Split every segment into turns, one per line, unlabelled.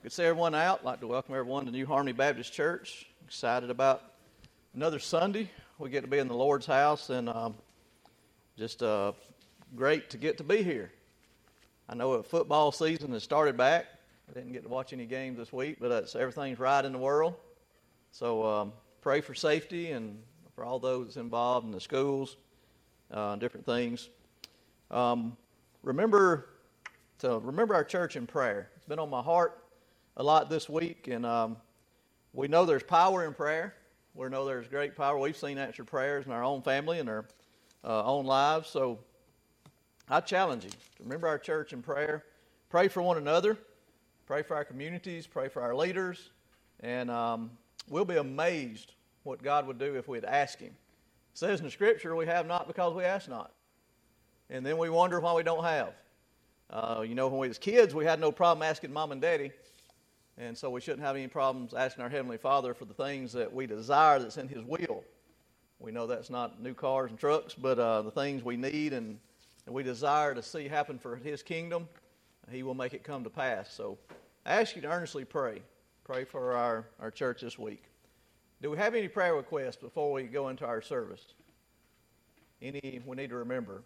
Good to see everyone out. I'd like to welcome everyone to New Harmony Baptist Church. Excited about another Sunday. We get to be in the Lord's house, and just great to get to be here. I know football season has started back. I didn't get to watch any games this week, but everything's right in the world. So pray for safety and for all those involved in the schools, different things. Remember our church in prayer. It's been on my heart a lot this week, and we know there's power in prayer. We know there's great power. We've seen answered prayers in our own family and our own lives. So I challenge you to remember our church in prayer. Pray for one another. Pray for our communities. Pray for our leaders. And we'll be amazed what God would do if we'd ask Him. It says in the Scripture, we have not because we ask not. And then we wonder why we don't have. When we was kids, we had no problem asking Mom and Daddy. And so we shouldn't have any problems asking our Heavenly Father for the things that we desire that's in His will. We know that's not new cars and trucks, but the things we need and we desire to see happen for His kingdom, He will make it come to pass. So I ask you to earnestly pray. Pray for our church this week. Do we have any prayer requests before we go into our service? Any we need to remember?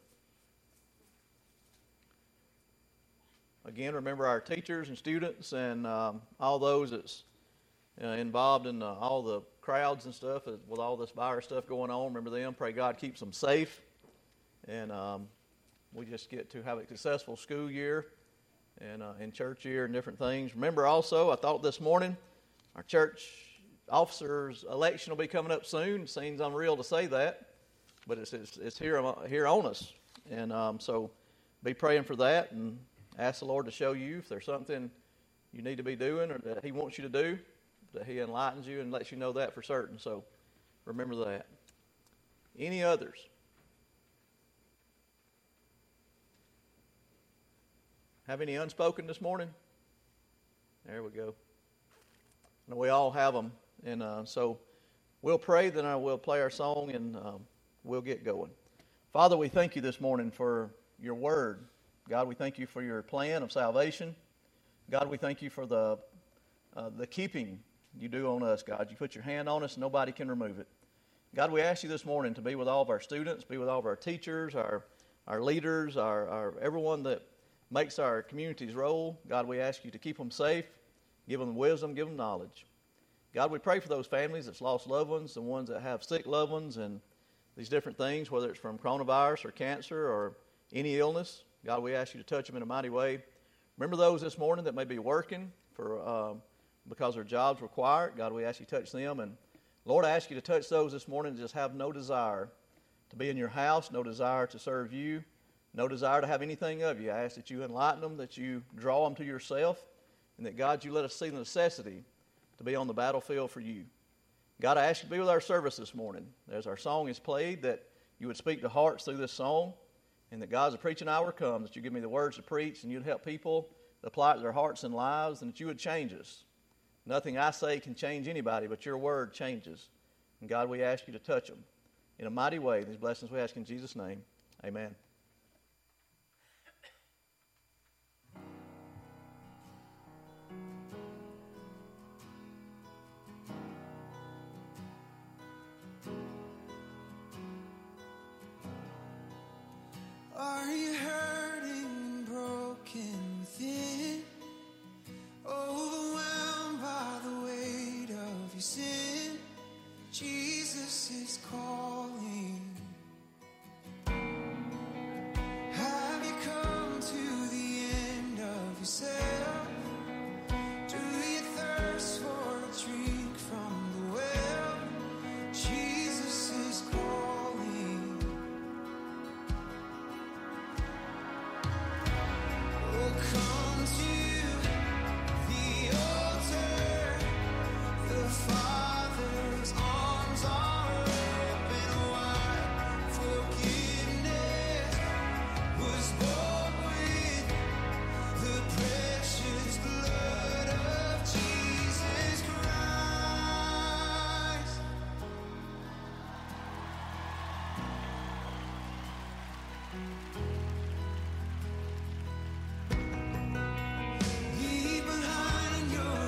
Again, remember our teachers and students and all those that's involved in all the crowds and stuff with all this virus stuff going on. Remember them. Pray God keeps them safe. And we just get to have a successful school year and church year and different things. Remember also, I thought this morning, our church officers' election will be coming up soon. It seems unreal to say that, but it's here on us. And so be praying for that and ask the Lord to show you if there's something you need to be doing or that He wants you to do, that He enlightens you and lets you know that for certain. So remember that. Any others? Have any unspoken this morning? There we go. And we all have them. And so we'll pray, then I will play our song, and we'll get going. Father, we thank you this morning for your word. God, we thank you for your plan of salvation. God, we thank you for the keeping you do on us, God. You put your hand on us, and nobody can remove it. God, we ask you this morning to be with all of our students, be with all of our teachers, our leaders, our everyone that makes our communities roll. God, we ask you to keep them safe, give them wisdom, give them knowledge. God, we pray for those families that's lost loved ones, the ones that have sick loved ones, and these different things, whether it's from coronavirus or cancer or any illness. God, we ask you to touch them in a mighty way. Remember those this morning that may be working because their jobs require it. God, we ask you to touch them. And Lord, I ask you to touch those this morning that just have no desire to be in your house, no desire to serve you, no desire to have anything of you. I ask that you enlighten them, that you draw them to yourself, and that, God, you let us see the necessity to be on the battlefield for you. God, I ask you to be with our service this morning. As our song is played, that you would speak to hearts through this song. And that, God, as the preaching hour comes, that you give me the words to preach and you'd help people to apply it to their hearts and lives, and that you would change us. Nothing I say can change anybody, but your word changes. And, God, we ask you to touch them in a mighty way. These blessings we ask in Jesus' name. Amen.
Are you hurting, broken within, overwhelmed by the weight of your sin? Jesus is calling. Have you come to the end of yourself? Do you thirst for a drink from the well? Jesus is calling. Come to the altar, the Father's arms are open wide. Forgiveness was bought with the precious blood of Jesus Christ. Leave behind your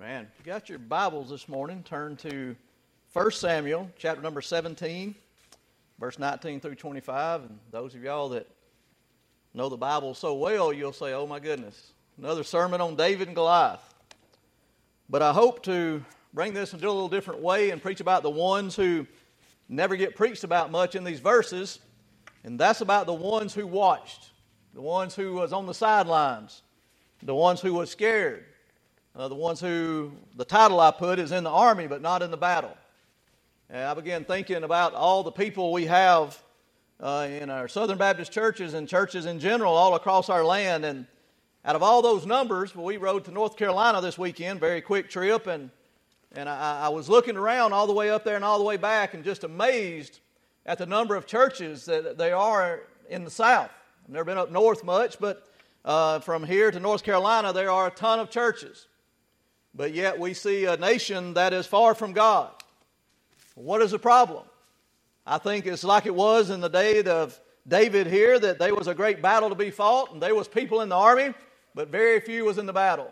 Man, if you got your Bibles this morning, turn to 1 Samuel, chapter number 17, verse 19 through 25. And those of y'all that know the Bible so well, you'll say, oh my goodness, another sermon on David and Goliath. But I hope to bring this into a little different way and preach about the ones who never get preached about much in these verses. And that's about the ones who watched, the ones who was on the sidelines, the ones who was scared. The ones who, the title I put is in the army, but not in the battle. And I began thinking about all the people we have in our Southern Baptist churches and churches in general all across our land. And out of all those numbers, we rode to North Carolina this weekend, very quick trip. And I was looking around all the way up there and all the way back and just amazed at the number of churches that they are in the South. I've never been up north much, but from here to North Carolina, there are a ton of churches. But yet we see a nation that is far from God. What is the problem? I think it's like it was in the day of David here, that there was a great battle to be fought, and there was people in the army, but very few was in the battle.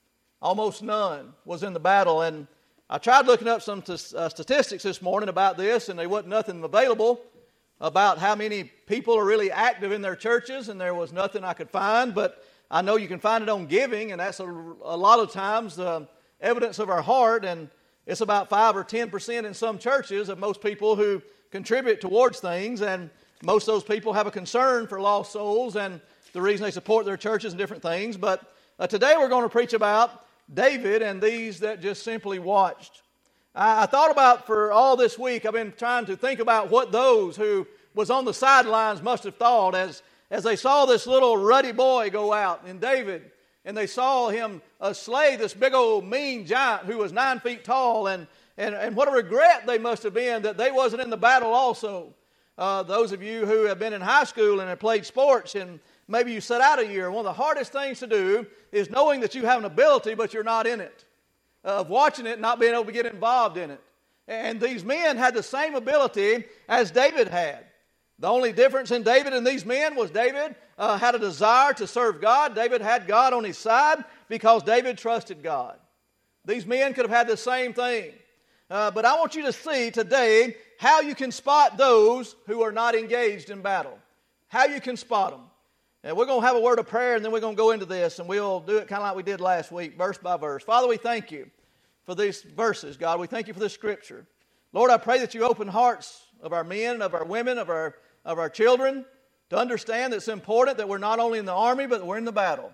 Almost none was in the battle. And I tried looking up some statistics this morning about this, and there wasn't nothing available about how many people are really active in their churches, and there was nothing I could find, but I know you can find it on giving, and that's a lot of times the evidence of our heart, and it's about 5 or 10% in some churches of most people who contribute towards things, and most of those people have a concern for lost souls and the reason they support their churches and different things. But today we're going to preach about David and these that just simply watched. I thought about for all this week, I've been trying to think about what those who was on the sidelines must have thought as they saw this little ruddy boy go out in David, and they saw him slay this big old mean giant who was 9 feet tall, and what a regret they must have been that they wasn't in the battle also. Those of you who have been in high school and have played sports, and maybe you sat out a year, one of the hardest things to do is knowing that you have an ability but you're not in it, of watching it and not being able to get involved in it. And these men had the same ability as David had. The only difference in David and these men was David had a desire to serve God. David had God on his side because David trusted God. These men could have had the same thing. But I want you to see today how you can spot those who are not engaged in battle. How you can spot them. And we're going to have a word of prayer, and then we're going to go into this, and we'll do it kind of like we did last week, verse by verse. Father, we thank you for these verses, God. We thank you for this scripture. Lord, I pray that you open hearts of our men, of our women, of our children, to understand that it's important that we're not only in the army, but that we're in the battle.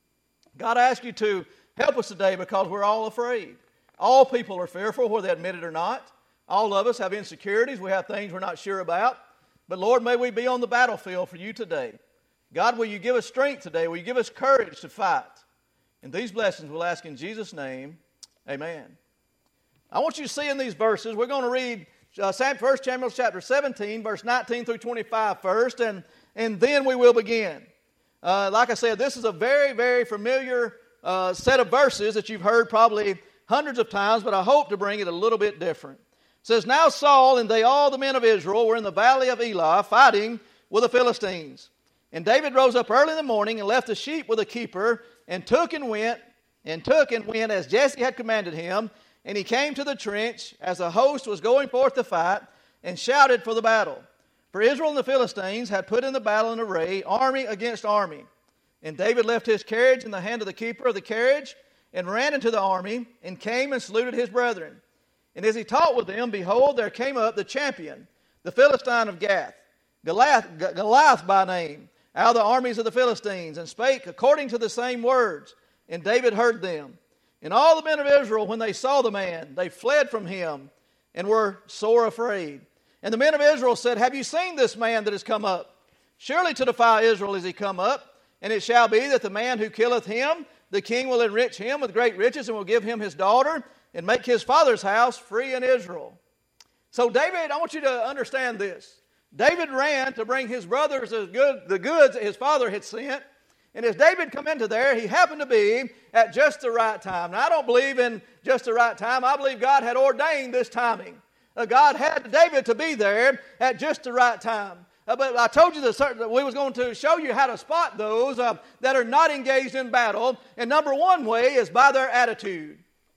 God, I ask you to help us today because we're all afraid. All people are fearful, whether they admit it or not. All of us have insecurities. We have things we're not sure about. But Lord, may we be on the battlefield for you today. God, will you give us strength today? Will you give us courage to fight? And these blessings we'll ask in Jesus' name. Amen. I want you to see in these verses, we're going to read 1 Samuel chapter 17, verse 19 through 25 first, and then we will begin. Like I said, this is a very, very familiar set of verses that you've heard probably hundreds of times, but I hope to bring it a little bit different. It says, Now Saul and all the men of Israel were in the valley of Elah fighting with the Philistines. And David rose up early in the morning and left the sheep with a keeper and took and went as Jesse had commanded him. And he came to the trench as the host was going forth to fight and shouted for the battle. For Israel and the Philistines had put in the battle in array, army against army. And David left his carriage in the hand of the keeper of the carriage and ran into the army and came and saluted his brethren. And as he talked with them, behold, there came up the champion, the Philistine of Gath, Goliath by name, out of the armies of the Philistines, and spake according to the same words. And David heard them. And all the men of Israel, when they saw the man, they fled from him and were sore afraid. And the men of Israel said, Have you seen this man that has come up? Surely to defy Israel is he come up. And it shall be that the man who killeth him, the king will enrich him with great riches and will give him his daughter and make his father's house free in Israel. So David, I want you to understand this. David ran to bring his brothers the goods that his father had sent. And as David come into there, he happened to be at just the right time. Now, I don't believe in just the right time. I believe God had ordained this timing. God had David to be there at just the right time. But I told you that we was going to show you how to spot those that are not engaged in battle. And number one way is by their attitude.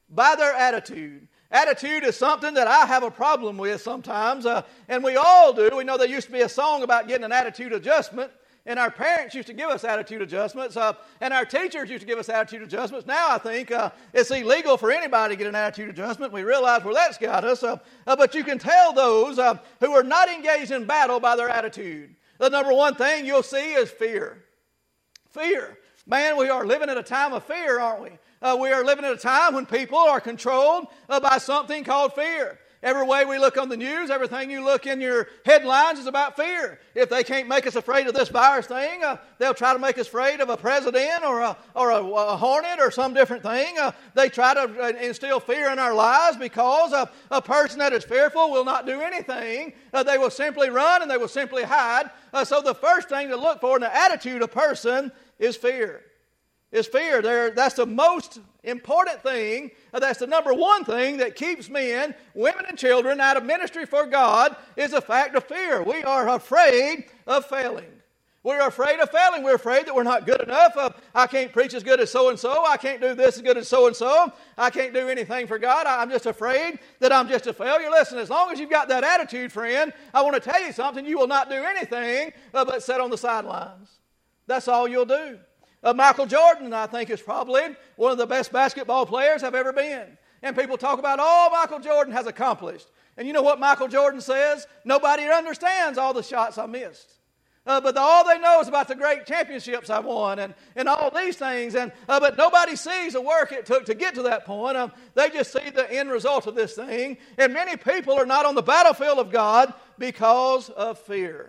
by their attitude. Attitude is something that I have a problem with sometimes, and we all do. We know there used to be a song about getting an attitude adjustment, and our parents used to give us attitude adjustments, and our teachers used to give us attitude adjustments. Now I think it's illegal for anybody to get an attitude adjustment. We realize where that's got us, but you can tell those who are not engaged in battle by their attitude. The number one thing you'll see is fear. Fear. Man, we are living at a time of fear, aren't we? We are living at a time when people are controlled by something called fear. Every way we look on the news, everything you look in your headlines is about fear. If they can't make us afraid of this virus thing, they'll try to make us afraid of a president or a hornet or some different thing. They try to instill fear in our lives because a person that is fearful will not do anything. They will simply run and they will simply hide. So the first thing to look for in the attitude of a person is fear. Is fear. That's the most important thing. That's the number one thing that keeps men, women, and children out of ministry for God is the fact of fear. We are afraid of failing. We're afraid of failing. We're afraid that we're not good enough. I can't preach as good as so-and-so. I can't do this as good as so-and-so. I can't do anything for God. I'm just afraid that I'm just a failure. Listen, as long as you've got that attitude, friend, I want to tell you something. You will not do anything but sit on the sidelines. That's all you'll do. Michael Jordan, I think, is probably one of the best basketball players I've ever been. And people talk about all Michael Jordan has accomplished. And you know what Michael Jordan says? Nobody understands all the shots I missed. But all they know is about the great championships I won and all these things. But nobody sees the work it took to get to that point. They just see the end result of this thing. And many people are not on the battlefield of God because of fear.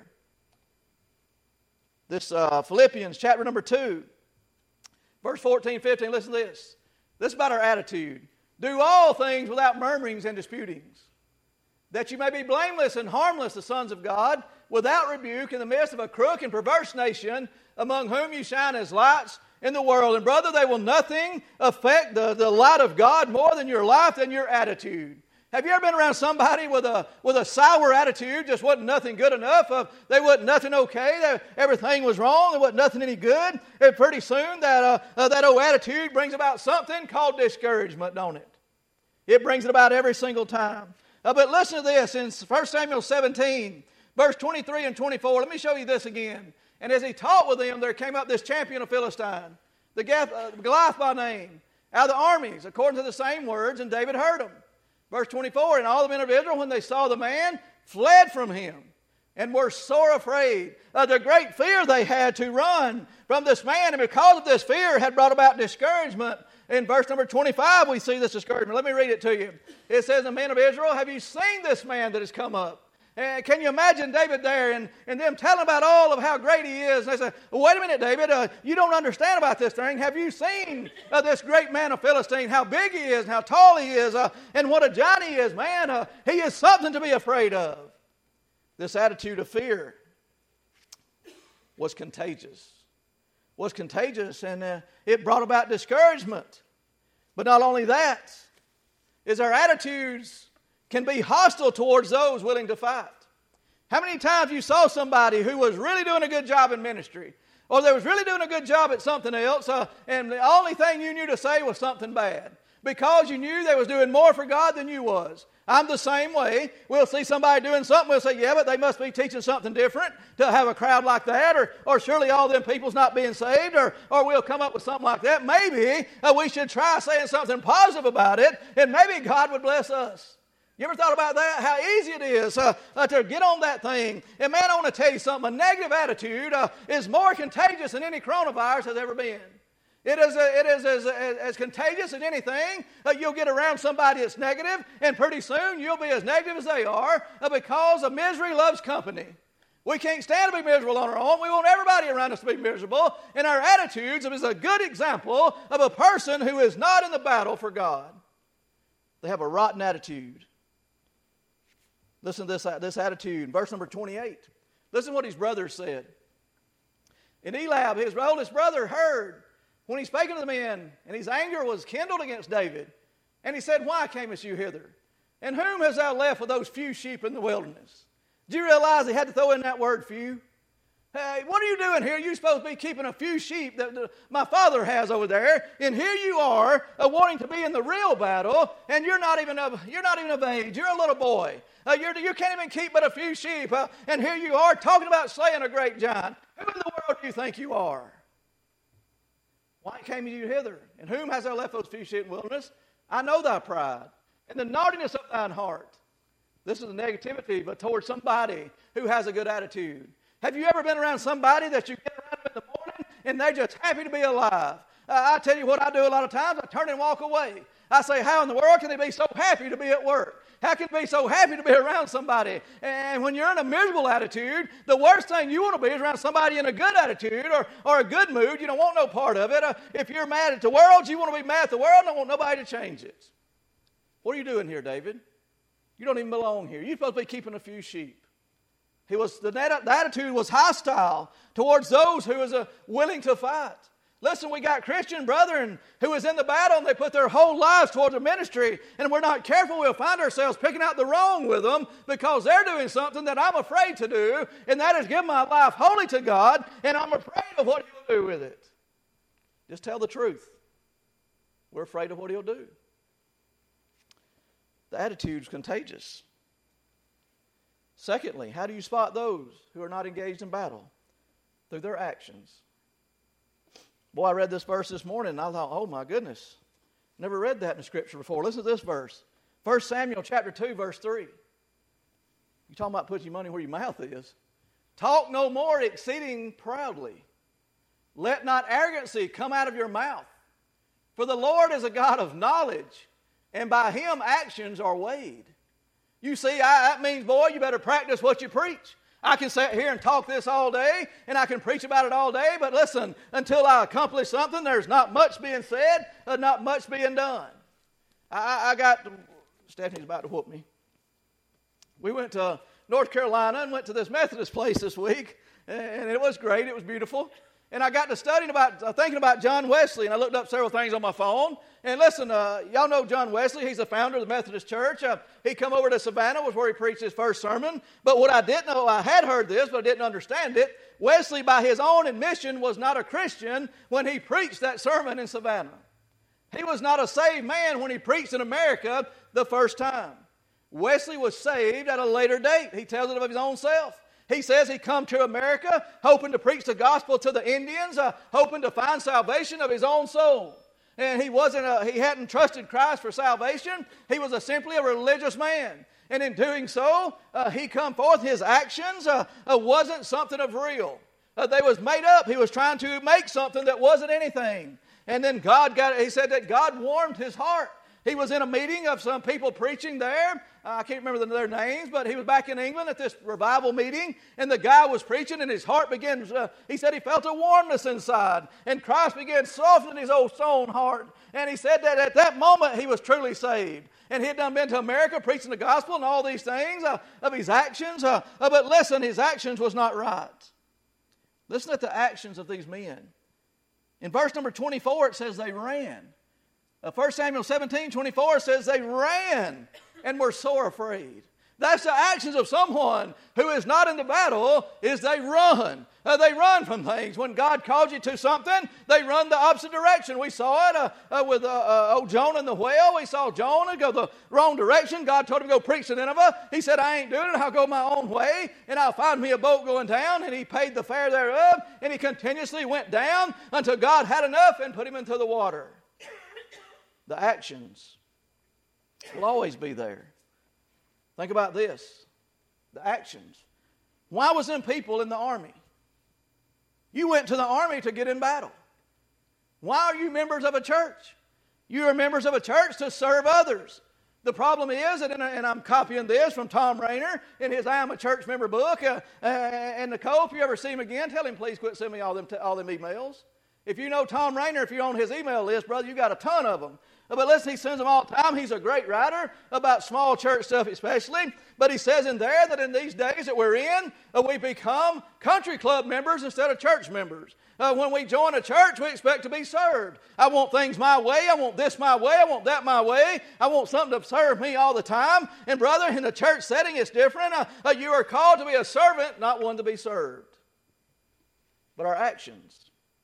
This Philippians chapter number 2. Verse 14, 15, listen to this. This is about our attitude. Do all things without murmurings and disputings, that you may be blameless and harmless, the sons of God, without rebuke in the midst of a crook and perverse nation, among whom you shine as lights in the world. And brother, they will nothing affect the light of God more than your life than your attitude. Have you ever been around somebody with a sour attitude? Just wasn't nothing good enough. They wasn't nothing okay. Everything was wrong. There wasn't nothing any good. And pretty soon that old attitude brings about something called discouragement, don't it? It brings it about every single time. But listen to this in 1 Samuel 17, verse 23 and 24. Let me show you this again. And as he taught with them, there came up this champion of Philistine, the Goliath by name, out of the armies, according to the same words, and David heard them. Verse 24, and all the men of Israel, when they saw the man, fled from him and were sore afraid. The great fear they had to run from this man, and because of this fear had brought about discouragement. In verse number 25, we see this discouragement. Let me read it to you. It says, the men of Israel, have you seen this man that has come up? And can you imagine David there and them telling about all of how great he is? And they say, well, wait a minute, David, you don't understand about this thing. Have you seen this great man of Philistine, how big he is and how tall he is and what a giant he is? Man, he is something to be afraid of. This attitude of fear was contagious. And it brought about discouragement. But not only that, is our attitudes can be hostile towards those willing to fight. How many times you saw somebody who was really doing a good job in ministry, or they was really doing a good job at something else, and the only thing you knew to say was something bad, because you knew they was doing more for God than you was. I'm the same way. We'll see somebody doing something, we'll say, yeah, but they must be teaching something different to have a crowd like that, or surely all them people's not being saved, or we'll come up with something like that. Maybe we should try saying something positive about it, and maybe God would bless us. You ever thought about that? How easy it is to get on that thing. And man, I want to tell you something. A negative attitude is more contagious than any coronavirus has ever been. It is as contagious as anything. You'll get around somebody that's negative, and pretty soon you'll be as negative as they are because misery loves company. We can't stand to be miserable on our own. We want everybody around us to be miserable. And our attitudes is a good example of a person who is not in the battle for God. They have a rotten attitude. Listen to this attitude. Verse number 28. Listen to what his brothers said. And Eliab, his oldest brother, heard when he spake unto the men, and his anger was kindled against David. And he said, why camest you hither? And whom hast thou left with those few sheep in the wilderness? Do you realize he had to throw in that word few? Hey, what are you doing here? You're supposed to be keeping a few sheep that my father has over there, and here you are wanting to be in the real battle, and you're not even of age. You're a little boy. You can't even keep but a few sheep, and here you are talking about slaying a great giant. Who in the world do you think you are? Why came you hither? And whom hast thou left those few sheep in the wilderness? I know thy pride and the naughtiness of thine heart. This is the negativity, but towards somebody who has a good attitude. Have you ever been around somebody that you get around in the morning and they're just happy to be alive? I tell you what I do a lot of times. I turn and walk away. I say, how in the world can they be so happy to be at work? How can they be so happy to be around somebody? And when you're in a miserable attitude, the worst thing you want to be is around somebody in a good attitude or a good mood. You don't want no part of it. If you're mad at the world, you want to be mad at the world and don't want nobody to change it. What are you doing here, David? You don't even belong here. You're supposed to be keeping a few sheep. The attitude was hostile towards those who was willing to fight. Listen, we got Christian brethren who is in the battle and they put their whole lives towards the ministry, and we're not careful, we'll find ourselves picking out the wrong with them because they're doing something that I'm afraid to do, and that is give my life wholly to God, and I'm afraid of what He'll do with it. Just tell the truth. We're afraid of what He'll do. The attitude's contagious. Secondly, how do you spot those who are not engaged in battle? Through their actions. Boy, I read this verse this morning and I thought, oh my goodness, never read that in the Scripture before. Listen to this verse. 1 Samuel chapter 2, verse 3. You're talking about putting your money where your mouth is. Talk no more exceeding proudly. Let not arrogancy come out of your mouth. For the Lord is a God of knowledge, and by Him actions are weighed. You see, that means, boy, you better practice what you preach. I can sit here and talk this all day, and I can preach about it all day, but listen, until I accomplish something, there's not much being said, not much being done. Stephanie's about to whoop me. We went to North Carolina and went to this Methodist place this week, and it was great. It was beautiful. And I got to thinking about John Wesley, and I looked up several things on my phone. And listen, y'all know John Wesley. He's the founder of the Methodist Church. He come over to Savannah, was where he preached his first sermon. But what I didn't know, I had heard this, but I didn't understand it. Wesley, by his own admission, was not a Christian when he preached that sermon in Savannah. He was not a saved man when he preached in America the first time. Wesley was saved at a later date. He tells it of his own self. He says he come to America hoping to preach the gospel to the Indians, hoping to find salvation of his own soul. And he hadn't trusted Christ for salvation. He was simply a religious man. And in doing so, he come forth. His actions wasn't something of real. They was made up. He was trying to make something that wasn't anything. And then he said that God warmed his heart. He was in a meeting of some people preaching there. I can't remember their names, but he was back in England at this revival meeting, and the guy was preaching, and his heart began, he said he felt a warmness inside, and Christ began softening his old stone heart. And he said that at that moment he was truly saved. And he had done been to America preaching the gospel and all these things of his actions. But listen, his actions was not right. Listen at the actions of these men. In verse number 24, it says they ran. 1 Samuel 17:24 says they ran and were sore afraid. That's the actions of someone who is not in the battle, is they run. They run from things. When God calls you to something, they run the opposite direction. We saw it with old Jonah and the whale. We saw Jonah go the wrong direction. God told him to go preach to Nineveh. He said, I ain't doing it. I'll go my own way, and I'll find me a boat going down. And he paid the fare thereof, and he continuously went down until God had enough and put him into the water. The actions will always be there. Think about this. The actions. Why was them people in the army? You went to the army to get in battle. Why are you members of a church? You are members of a church to serve others. The problem is, and I'm copying this from Tom Rainer in his I Am a Church Member book. And Nicole, if you ever see him again, tell him please quit sending me all them emails. If you know Tom Rainer, if you're on his email list, brother, you got a ton of them. But listen, he sends them all the time. He's a great writer about small church stuff especially. But he says in there that in these days that we're in, we become country club members instead of church members. When we join a church, we expect to be served. I want things my way. I want this my way. I want that my way. I want something to serve me all the time. And brother, in the church setting, it's different. You are called to be a servant, not one to be served. but our actions.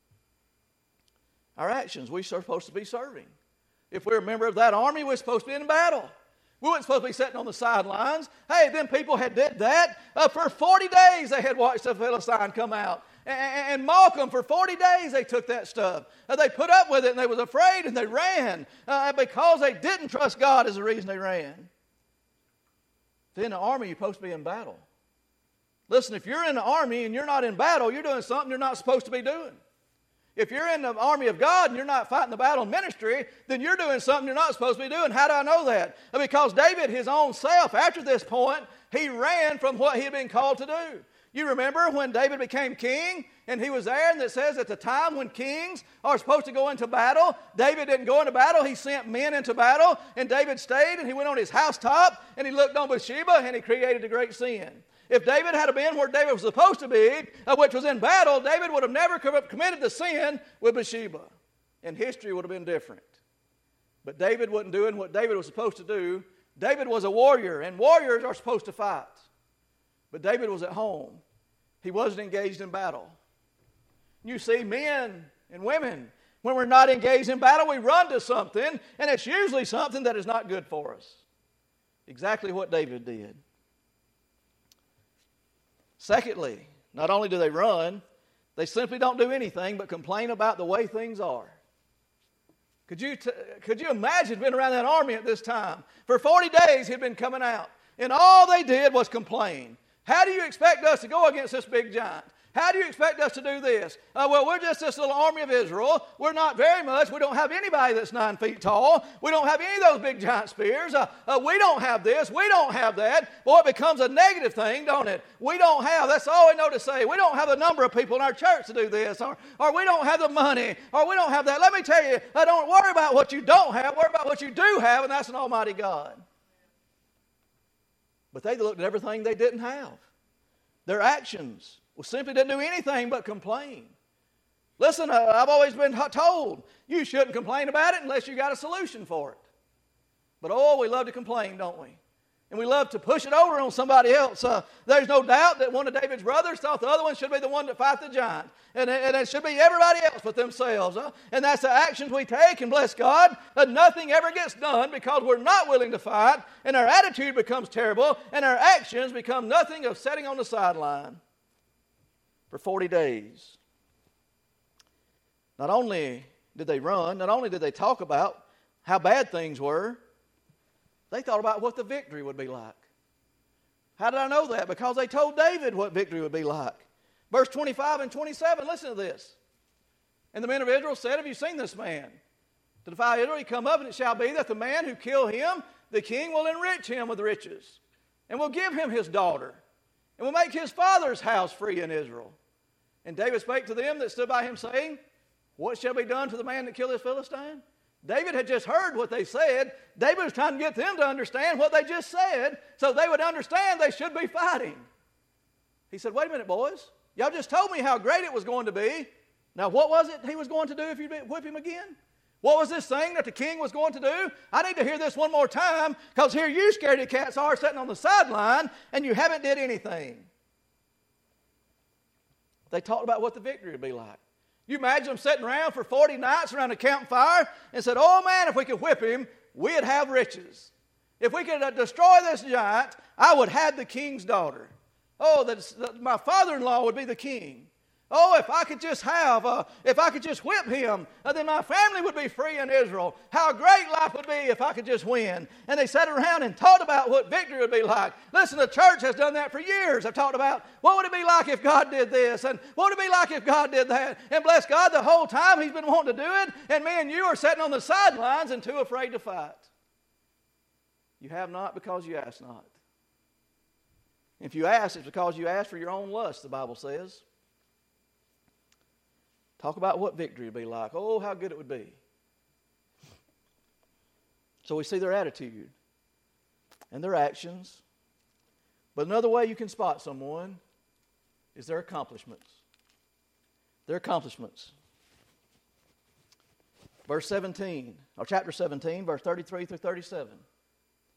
Our actions, we're supposed to be serving. If we're a member of that army, we're supposed to be in battle. We weren't supposed to be sitting on the sidelines. Hey, them people had did that. For 40 days they had watched the Philistine come out and mock them. For 40 days they took that stuff. They put up with it and they was afraid and they ran. Because they didn't trust God is the reason they ran. If you're in the army, you're supposed to be in battle. Listen, if you're in the army and you're not in battle, you're doing something you're not supposed to be doing. If you're in the army of God and you're not fighting the battle in ministry, then you're doing something you're not supposed to be doing. How do I know that? Because David, his own self, after this point, he ran from what he had been called to do. You remember when David became king and he was there, and it says at the time when kings are supposed to go into battle, David didn't go into battle. He sent men into battle, and David stayed and he went on his housetop and he looked on Bathsheba and he created a great sin. If David had been where David was supposed to be, which was in battle, David would have never committed the sin with Bathsheba. And history would have been different. But David wasn't doing what David was supposed to do. David was a warrior, and warriors are supposed to fight. But David was at home. He wasn't engaged in battle. You see, men and women, when we're not engaged in battle, we run to something, and it's usually something that is not good for us. Exactly what David did. Secondly, not only do they run, they simply don't do anything but complain about the way things are. Could you imagine being around that army at this time? For 40 days he'd been coming out, and all they did was complain. How do you expect us to go against this big giant? How do you expect us to do this? Well, we're just this little army of Israel. We're not very much. We don't have anybody that's 9 feet tall. We don't have any of those big giant spears. We don't have this. We don't have that. Boy, it becomes a negative thing, don't it? We don't have, that's all we know to say. We don't have the number of people in our church to do this. Or we don't have the money. Or we don't have that. Let me tell you, don't worry about what you don't have. Worry about what you do have, and that's an almighty God. But they looked at everything they didn't have. Their actions simply didn't do anything but complain. Listen, I've always been told you shouldn't complain about it unless you got a solution for it. But we love to complain, don't we? And we love to push it over on somebody else. There's no doubt that one of David's brothers thought the other one should be the one to fight the giant. And it should be everybody else but themselves. And that's the actions we take, and bless God, nothing ever gets done because we're not willing to fight, and our attitude becomes terrible, and our actions become nothing of sitting on the sideline for 40 days. Not only did they run, not only did they talk about how bad things were, they thought about what the victory would be like. How did I know that? Because they told David what victory would be like. Verse 25 and 27, listen to this. And the men of Israel said, have you seen this man? To defy Israel, he come up, and it shall be that the man who killed him, the king will enrich him with riches, and will give him his daughter, and will make his father's house free in Israel. And David spake to them that stood by him, saying, what shall be done to the man that killed this Philistine? David had just heard what they said. David was trying to get them to understand what they just said so they would understand they should be fighting. He said, wait a minute, boys. Y'all just told me how great it was going to be. Now, what was it he was going to do if you whip him again? What was this thing that the king was going to do? I need to hear this one more time, because here you scaredy cats are sitting on the sideline and you haven't did anything. They talked about what the victory would be like. You imagine them sitting around for 40 nights around a campfire and said, oh man, if we could whip him, we'd have riches. If we could destroy this giant, I would have the king's daughter. Oh, my father-in-law would be the king. Oh, if I could just whip him, then my family would be free in Israel. How great life would be if I could just win. And they sat around and talked about what victory would be like. Listen, the church has done that for years. I've talked about what would it be like if God did this, and what would it be like if God did that. And bless God, the whole time he's been wanting to do it, and me and you are sitting on the sidelines and too afraid to fight. You have not because you ask not. If you ask, it's because you ask for your own lust, the Bible says. Talk about what victory would be like. Oh, how good it would be. So we see their attitude and their actions. But another way you can spot someone is their accomplishments. Their accomplishments. Verse 17, or chapter 17, verse 33 through 37.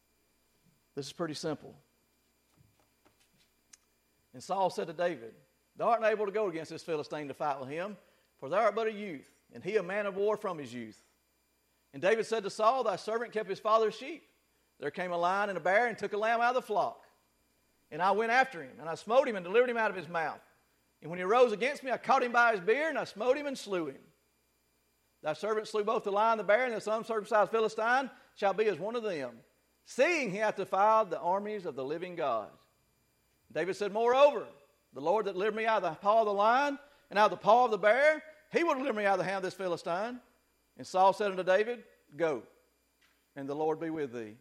This is pretty simple. And Saul said to David, Thou art not able to go against this Philistine to fight with him, for thou art but a youth, and he a man of war from his youth. And David said to Saul, Thy servant kept his father's sheep. There came a lion and a bear and took a lamb out of the flock. And I went after him, and I smote him and delivered him out of his mouth. And when he arose against me, I caught him by his beard, and I smote him and slew him. Thy servant slew both the lion and the bear, and this uncircumcised Philistine shall be as one of them, seeing he hath defiled the armies of the living God. David said, Moreover, the Lord that delivered me out of the paw of the lion and out of the paw of the bear, he will deliver me out of the hand of this Philistine. And Saul said unto David, Go, and the Lord be with thee.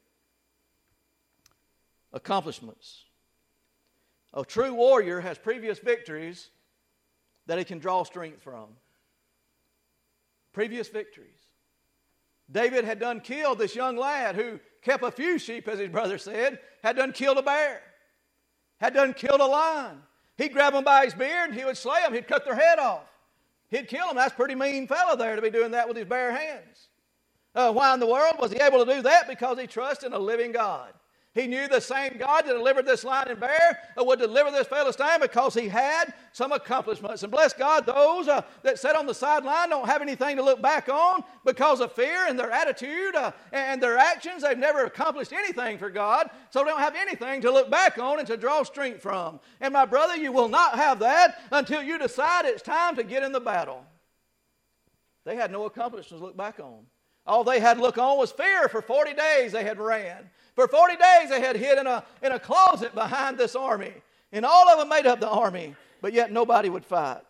Accomplishments. A true warrior has previous victories that he can draw strength from. Previous victories. David had done killed this young lad who kept a few sheep, as his brother said, had done killed a bear, had done killed a lion. He'd grab them by his beard and he would slay them. He'd cut their head off. He'd kill them. That's a pretty mean fellow there to be doing that with his bare hands. Why in the world was he able to do that? Because he trusted in a living God. He knew the same God that delivered this lion and bear would deliver this Philistine because he had some accomplishments. And bless God, those that sit on the sideline don't have anything to look back on because of fear and their attitude and their actions. They've never accomplished anything for God, so they don't have anything to look back on and to draw strength from. And my brother, you will not have that until you decide it's time to get in the battle. They had no accomplishments to look back on. All they had to look on was fear. For 40 days they had ran. For 40 days they had hid in a closet behind this army. And all of them made up the army, but yet nobody would fight.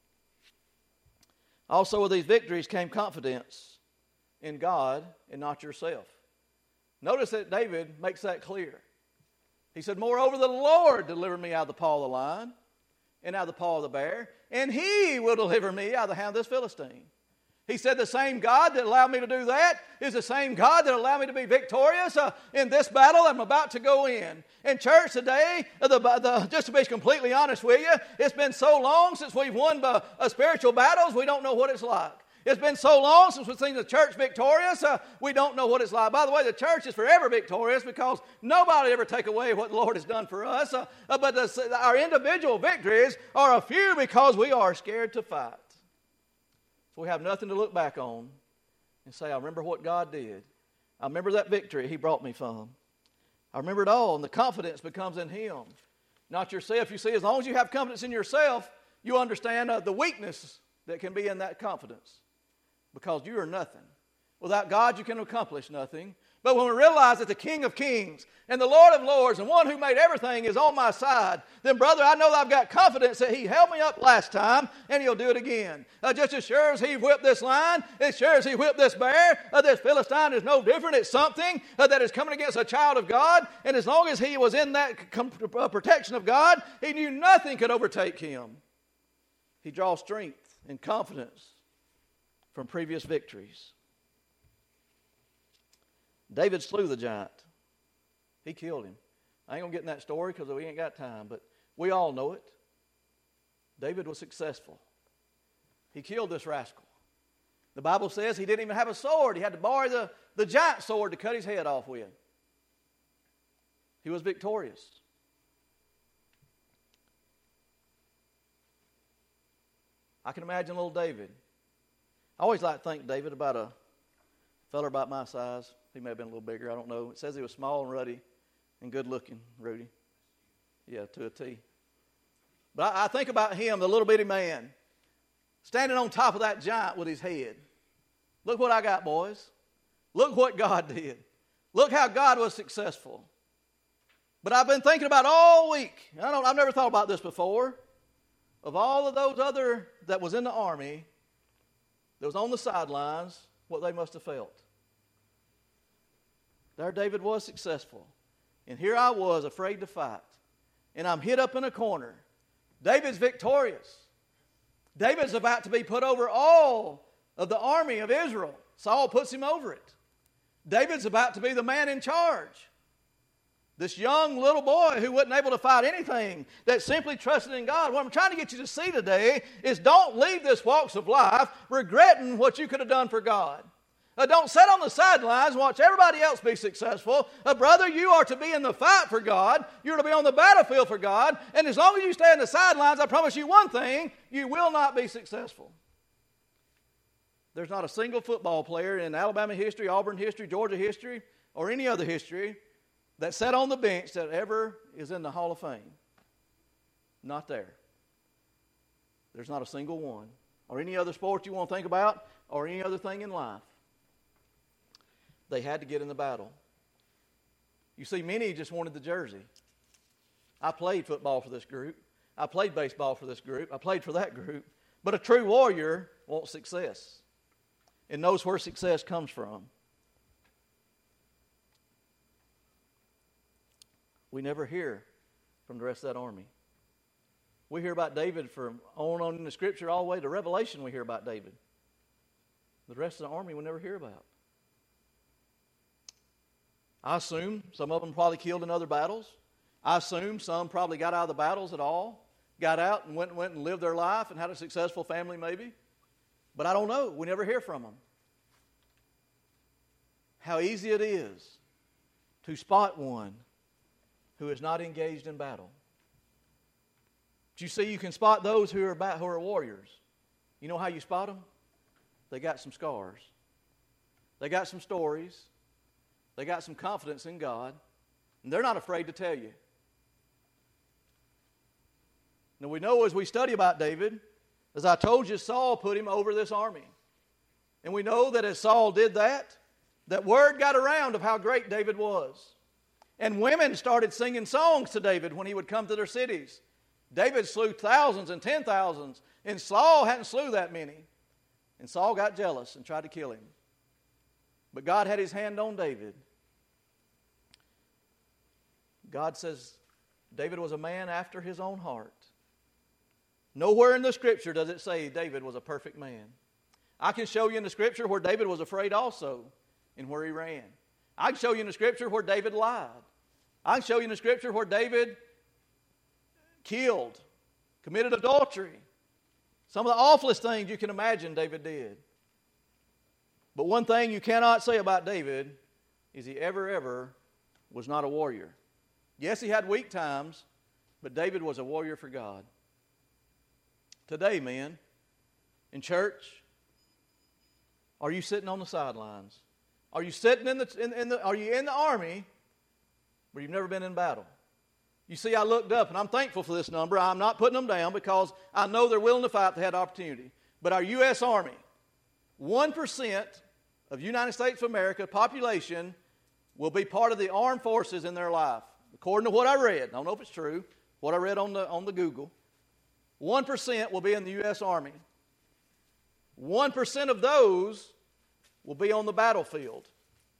Also with these victories came confidence in God and not yourself. Notice that David makes that clear. He said, Moreover, the Lord delivered me out of the paw of the lion and out of the paw of the bear, and he will deliver me out of the hand of this Philistine. He said the same God that allowed me to do that is the same God that allowed me to be victorious in this battle I'm about to go in. In church today, just to be completely honest with you, it's been so long since we've won spiritual battles, we don't know what it's like. It's been so long since we've seen the church victorious, we don't know what it's like. By the way, the church is forever victorious because nobody ever take away what the Lord has done for us. But our individual victories are a few because we are scared to fight. We have nothing to look back on and say, I remember what God did. I remember that victory he brought me from. I remember it all, and the confidence becomes in him, not yourself. You see, as long as you have confidence in yourself, you understand the weakness that can be in that confidence because you are nothing. Without God, you can accomplish nothing. But when we realize that the King of Kings and the Lord of Lords and one who made everything is on my side, then, brother, I know that I've got confidence that he held me up last time and he'll do it again. Just as sure as he whipped this lion, as sure as he whipped this bear, this Philistine is no different. It's something that is coming against a child of God. And as long as he was in that protection of God, he knew nothing could overtake him. He draws strength and confidence from previous victories. David slew the giant. He killed him. I ain't going to get in that story because we ain't got time, but we all know it. David was successful. He killed this rascal. The Bible says he didn't even have a sword. He had to borrow the giant sword to cut his head off with. He was victorious. I can imagine little David. I always like to think, David, about a fella about my size. He may have been a little bigger, I don't know. It says he was small and ruddy and good looking, Rudy. Yeah, to a T. But I think about him, the little bitty man, standing on top of that giant with his head. Look what I got, boys. Look what God did. Look how God was successful. But I've been thinking about all week, I've never thought about this before, of all of those other that was in the army, that was on the sidelines, what they must have felt. There David was successful. And here I was afraid to fight. And I'm hid up in a corner. David's victorious. David's about to be put over all of the army of Israel. Saul puts him over it. David's about to be the man in charge. This young little boy who wasn't able to fight anything, that simply trusted in God. What I'm trying to get you to see today is don't leave this walks of life regretting what you could have done for God. Don't sit on the sidelines and watch everybody else be successful. Brother, you are to be in the fight for God. You're to be on the battlefield for God. And as long as you stay on the sidelines, I promise you one thing, you will not be successful. There's not a single football player in Alabama history, Auburn history, Georgia history, or any other history that sat on the bench that ever is in the Hall of Fame. Not there. There's not a single one. Or any other sport you want to think about, or any other thing in life. They had to get in the battle. You see, many just wanted the jersey. I played football for this group. I played baseball for this group. I played for that group. But a true warrior wants success and knows where success comes from. We never hear from the rest of that army. We hear about David from on in the Scripture all the way to Revelation. We hear about David. The rest of the army we never hear about. I assume some of them probably killed in other battles. I assume some probably got out of the battles at all, got out and went and lived their life and had a successful family maybe. But I don't know. We never hear from them. How easy it is to spot one who is not engaged in battle. But you see, you can spot those who are warriors. You know how you spot them? They got some scars. They got some stories. They got some confidence in God. And they're not afraid to tell you. Now we know as we study about David, as I told you, Saul put him over this army. And we know that as Saul did that word got around of how great David was. And women started singing songs to David when he would come to their cities. David slew thousands and 10,000s, and Saul hadn't slew that many. And Saul got jealous and tried to kill him. But God had his hand on David. God says David was a man after his own heart. Nowhere in the Scripture does it say David was a perfect man. I can show you in the Scripture where David was afraid also and where he ran. I can show you in the Scripture where David lied. I can show you in the Scripture where David killed, committed adultery. Some of the awfulest things you can imagine David did. But one thing you cannot say about David is he ever was not a warrior. Yes, he had weak times, but David was a warrior for God. Today, men, in church, are you sitting on the sidelines? Are you sitting are you in the army, but you've never been in battle? You see, I looked up, and I'm thankful for this number. I'm not putting them down because I know they're willing to fight if they had opportunity. But our U.S. Army, 1% of United States of America population will be part of the armed forces in their life. According to what I read, I don't know if it's true, what I read on the Google, 1% will be in the U.S. Army. 1% of those will be on the battlefield.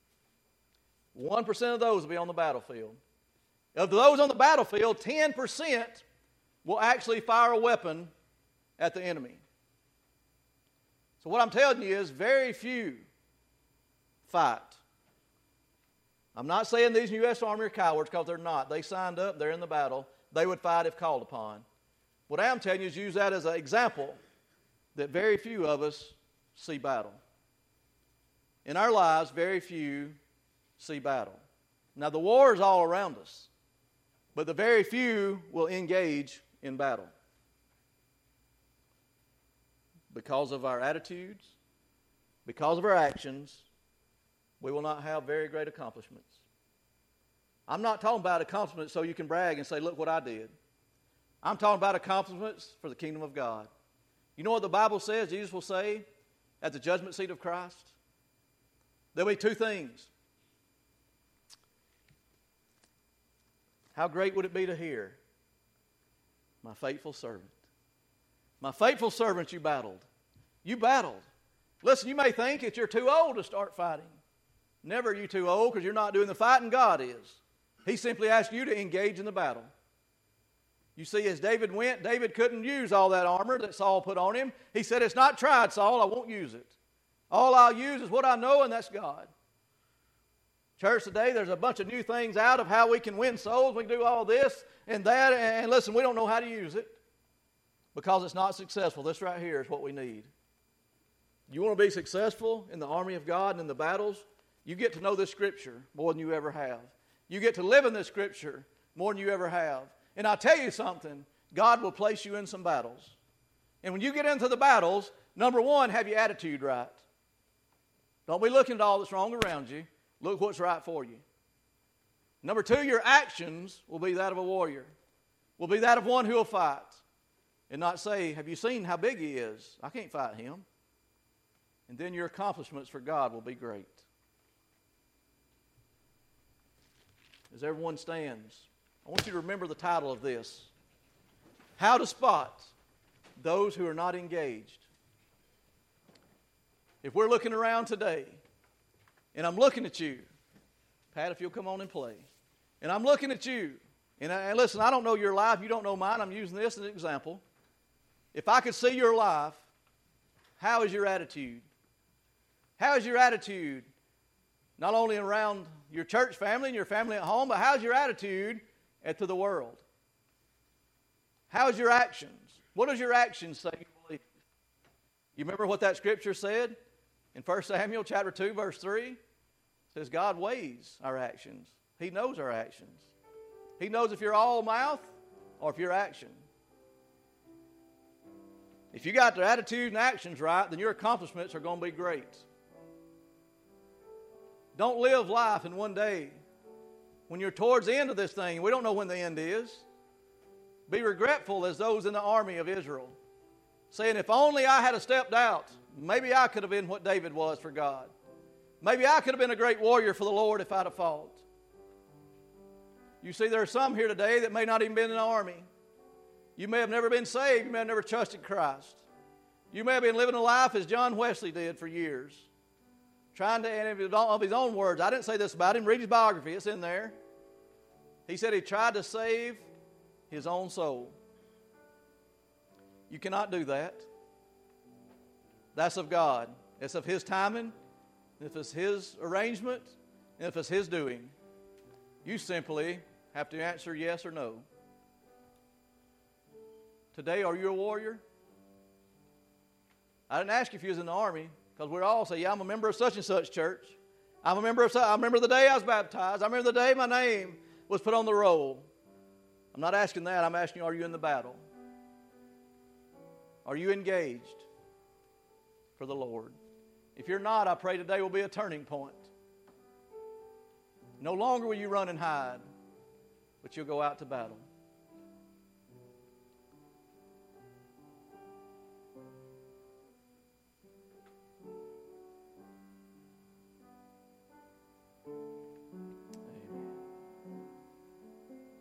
1% of those will be on the battlefield. Of those on the battlefield, 10% will actually fire a weapon at the enemy. So what I'm telling you is very few fight. I'm not saying these U.S. Army are cowards because they're not. They signed up, they're in the battle. They would fight if called upon. What I am telling you is use that as an example that very few of us see battle. In our lives, very few see battle. Now the war is all around us. But the very few will engage in battle. Because of our attitudes, because of our actions, we will not have very great accomplishments. I'm not talking about accomplishments so you can brag and say, look what I did. I'm talking about accomplishments for the kingdom of God. You know what the Bible says Jesus will say at the judgment seat of Christ? There'll be two things. How great would it be to hear, my faithful servant. My faithful servant, you battled. You battled. Listen, you may think that you're too old to start fighting. Never are you too old because you're not doing the fighting. God is. He simply asked you to engage in the battle. You see, as David went, David couldn't use all that armor that Saul put on him. He said, it's not tried, Saul. I won't use it. All I'll use is what I know, and that's God. Church, today there's a bunch of new things out of how we can win souls. We can do all this and that. And listen, we don't know how to use it because it's not successful. This right here is what we need. You want to be successful in the army of God and in the battles? You get to know this Scripture more than you ever have. You get to live in this Scripture more than you ever have. And I'll tell you something, God will place you in some battles. And when you get into the battles, number one, have your attitude right. Don't be looking at all that's wrong around you. Look what's right for you. Number two, your actions will be that of a warrior. Will be that of one who will fight. And not say, have you seen how big he is? I can't fight him. And then your accomplishments for God will be great. As everyone stands, I want you to remember the title of this. How to Spot Those Who Are Not Engaged. If we're looking around today, and I'm looking at you, Pat, if you'll come on and play, and I'm looking at you, and listen, I don't know your life, you don't know mine, I'm using this as an example. If I could see your life, how is your attitude? How is your attitude not only around your church family and your family at home, but how's your attitude to the world? How's your actions? What does your actions say you believe? You remember what that scripture said in 1 Samuel chapter 2, verse 3? It says God weighs our actions. He knows our actions. He knows if you're all mouth or if you're action. If you got the attitude and actions right, then your accomplishments are going to be great. Don't live life in one day. When you're towards the end of this thing, we don't know when the end is. Be regretful as those in the army of Israel, saying, if only I had stepped out, maybe I could have been what David was for God. Maybe I could have been a great warrior for the Lord if I'd have fought. You see, there are some here today that may not even been in the army. You may have never been saved. You may have never trusted Christ. You may have been living a life as John Wesley did for years. Trying to, and of his own words, I didn't say this about him, read his biography, it's in there. He said he tried to save his own soul. You cannot do that. That's of God. It's of His timing, if it's His arrangement, and if it's His doing. You simply have to answer yes or no. Today, are you a warrior? I didn't ask you if you was in the army, because we all say, yeah, I'm a member of such and such church. I remember the day I was baptized. I remember the day my name was put on the roll. I'm not asking that. I'm asking you, are you in the battle? Are you engaged for the Lord? If you're not, I pray today will be a turning point. No longer will you run and hide, but you'll go out to battle.